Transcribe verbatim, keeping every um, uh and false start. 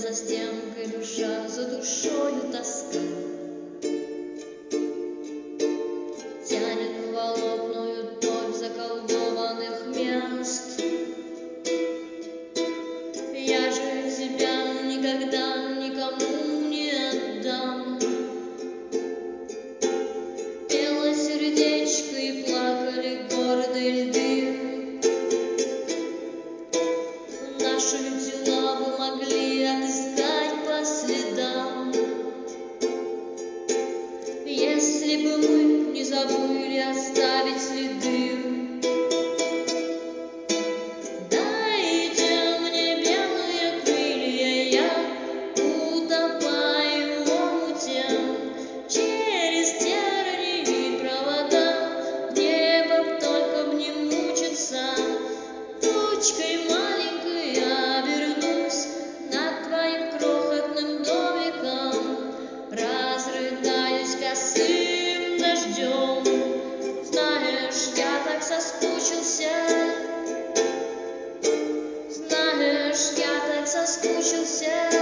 за стенкой душа, за душою тоска. Тянет волокною топь заколдованных мест. Я же тебя никогда никому не отдам. Пело сердечко и плакали гордые льды. Наши тела бы могли отыскать по следам, если бы мы не забыли оставить следы. Дайте мне белые крылья, я утопаю в омуте. Через тернии и провода в небо б только б не мучиться. Тучкой маленькой я обернусь над твоим крохотным домиком, разрыдаюсь косым дождем. Знаешь, я так соскучился, знаешь, я так соскучился.